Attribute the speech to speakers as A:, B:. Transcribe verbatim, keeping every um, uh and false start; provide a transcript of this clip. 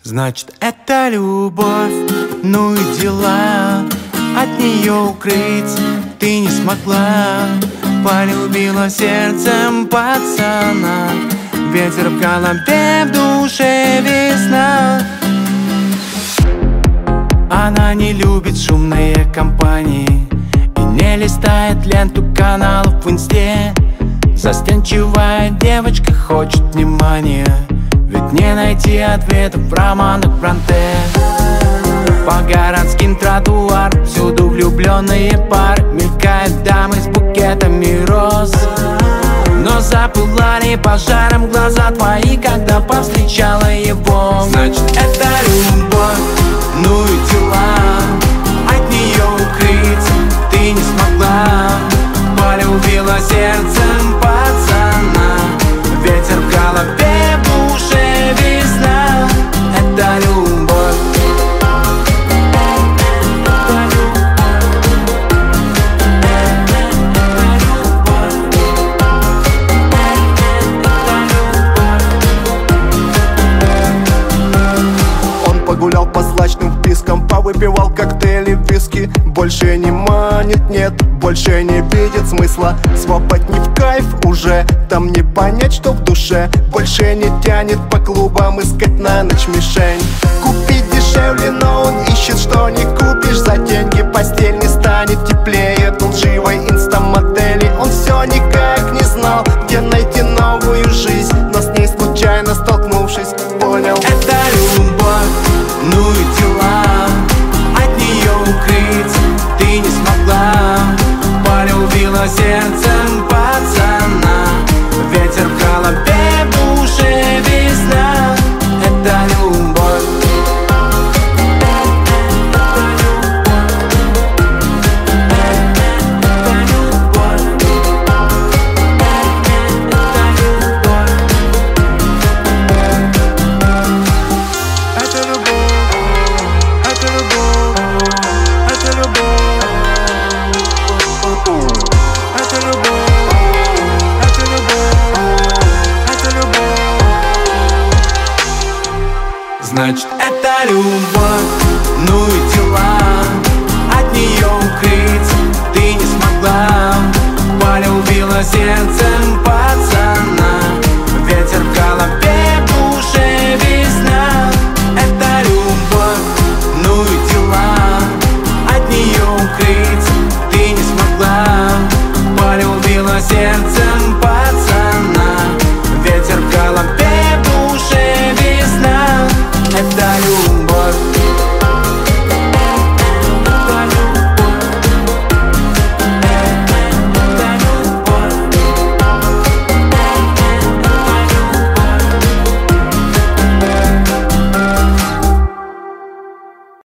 A: Значит, это любовь, ну и дела. От нее укрыться ты не смогла. Полюбила сердцем пацана. Ветер в голове, в душе весна. Она не любит шумные компании и не листает ленту каналов в инсте. Застенчивая девочка хочет внимания, ведь не найти ответов в романах Бронте. По городским тротуарам всюду влюбленные пары. Мелькают дамы с букетами роз, но запылали пожаром глаза твои, когда повстречала его. Значит, это любовь, ну и дела. От нее укрыться ты не смогла. Полюбила сердцем пацана. Ветер в голове, в душе весна. Это любовь.
B: Гулял по злачным впискам, повыпивал коктейли виски. Больше не манит, нет, больше не видит смысла. Свапать не в кайф уже, там не понять, что в душе. Больше не тянет по клубам искать на ночь мишень. Купить дешевле, но он ищет, что не купишь за деньги. Постель не станет теплее от лживой инстамодели. Он все никак не знал, где найти новую жизнь, но с ней случайно столкнувшись, понял:
A: это любовь, ну и дела. От нее укрыться ты не смогла. Полюбила сердцем пацана. Ветер в голове, в душе весна. Это любовь. Значит, это любовь, ну и дела. От нее укрыться ты не смогла. Полюбила сердцем